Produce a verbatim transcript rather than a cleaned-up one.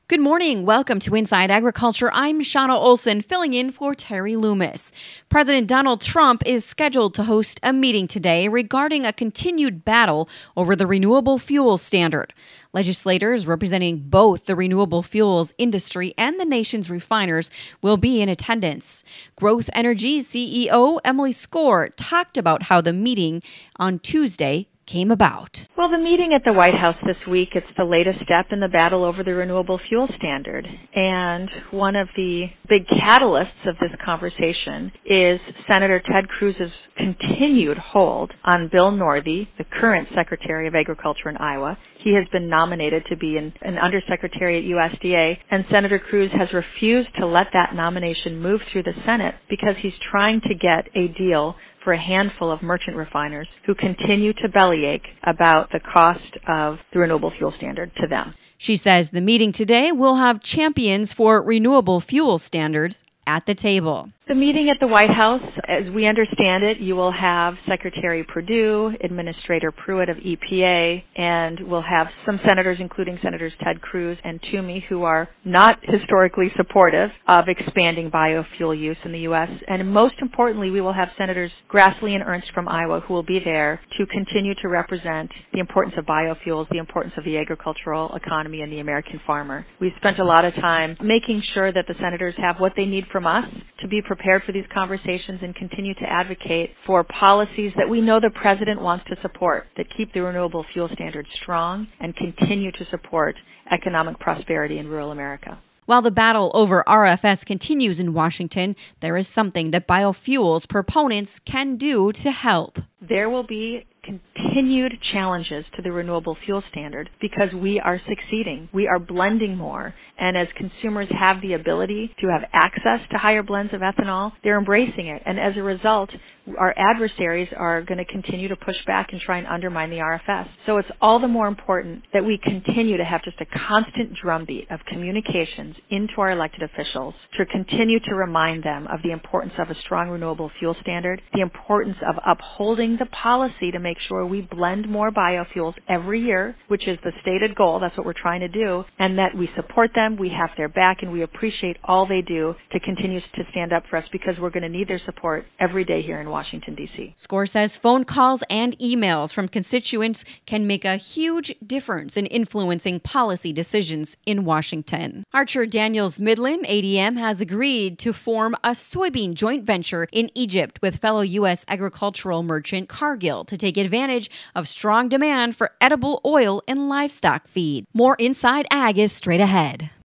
Good morning. Welcome to Inside Agriculture. I'm Shauna Olson, filling in for Terry Loomis. President Donald Trump is scheduled to host a meeting today regarding a continued battle over the renewable fuel standard. Legislators representing both the renewable fuels industry and the nation's refiners will be in attendance. Growth Energy C E O Emily Skor talked about how the meeting on Tuesday came about. Well, the meeting at the White House this week, it's the latest step in the battle over the renewable fuel standard. And one of the big catalysts of this conversation is Senator Ted Cruz's continued hold on Bill Northey, the current Secretary of Agriculture in Iowa. He has been nominated to be an, an undersecretary at U S D A, and Senator Cruz has refused to let that nomination move through the Senate because he's trying to get a deal for a handful of merchant refiners who continue to bellyache about the cost of the renewable fuel standard to them. She says the meeting today will have champions for renewable fuel standards at the table. The meeting at the White House, as we understand it, you will have Secretary Perdue, Administrator Pruitt of E P A, and we'll have some senators, including Senators Ted Cruz and Toomey, who are not historically supportive of expanding biofuel use in the U S. And most importantly, we will have Senators Grassley and Ernst from Iowa who will be there to continue to represent the importance of biofuels, the importance of the agricultural economy and the American farmer. We've spent a lot of time making sure that the senators have what they need from us to be prepared prepared for these conversations and continue to advocate for policies that we know the President wants to support, that keep the renewable fuel standard strong and continue to support economic prosperity in rural America. While the battle over R F S continues in Washington, there is something that biofuels proponents can do to help. There will be continued challenges to the renewable fuel standard because we are succeeding. We are blending more. And as consumers have the ability to have access to higher blends of ethanol, they're embracing it. And as a result, our adversaries are going to continue to push back and try and undermine the R F S. So it's all the more important that we continue to have just a constant drumbeat of communications into our elected officials to continue to remind them of the importance of a strong renewable fuel standard, the importance of upholding the policy to make sure we blend more biofuels every year, which is the stated goal. That's what we're trying to do, and that we support them, we have their back, and we appreciate all they do to continue to stand up for us because we're going to need their support every day here in Washington, D C. Skor says phone calls and emails from constituents can make a huge difference in influencing policy decisions in Washington. Archer Daniels Midland A D M has agreed to form a soybean joint venture in Egypt with fellow U S agricultural merchant Cargill to take advantage of strong demand for edible oil and livestock feed. More Inside Ag is straight ahead.